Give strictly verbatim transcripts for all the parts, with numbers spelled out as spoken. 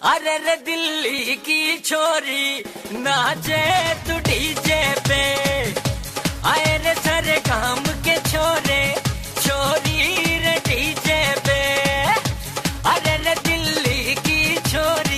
अरे रे दिल्ली की छोरी नाचे तू डीजे पे, आए रे सारे काम के छोरे छोरी रे डीजे पे, अरे रे दिल्ली की छोरी।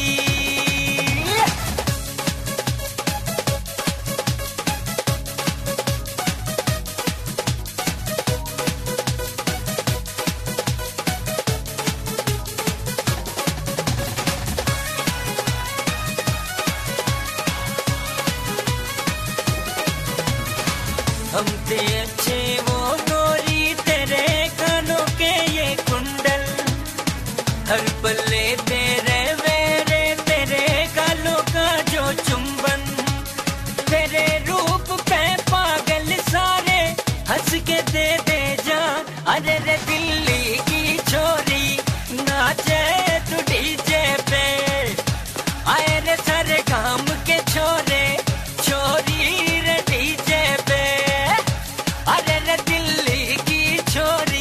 हम थे अच्छे वो गोरी तेरे कानों के ये कुंडल, हर पल्ले तेरे मेरे तेरे गालों का जो चुंबन, तेरे रूप पे पागल सारे हंस के दे दे जान, अरे रे दिल्ली की छोरी नाचे तू डीजे पे, आए रे सारे काम के छोरे छोरी रे डीजे पे, अरे रे दिल्ली की छोरी।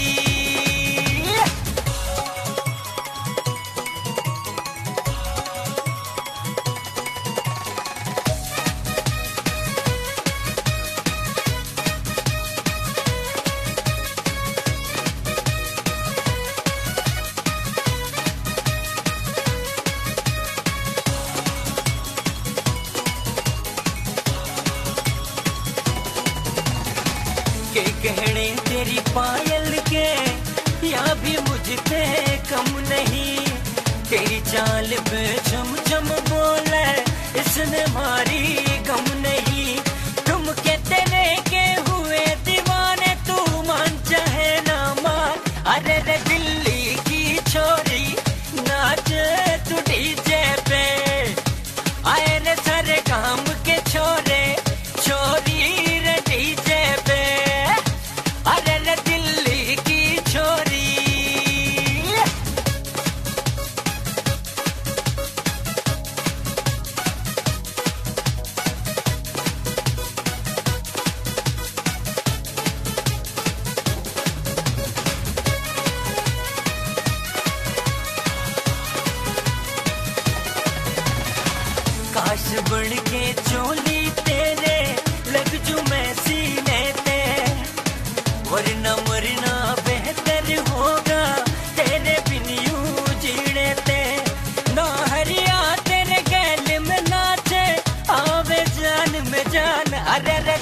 के गहने तेरी पायल के या भी मुझसे कम नहीं, तेरी चाल पे चम चम बोले इसने मारी गम नहीं, तुम के तेरे के हुए दीवाने तू मान चाहे ना मान, अरे रे दिल्ली की छोरी नाचे तू डीजे पे, आए रे सारे काम के छोरे छोरी रे डीजे पे, अरे रे दिल्ली की छोरी। काश बन के चोली तेरे लग जू मैं सीने ते, वरना मरना बेहतर होगा तेरे बिन यूं जीने ते, ना हरिया तेरे गैल में नाचे आवे जान में जान, अरे रे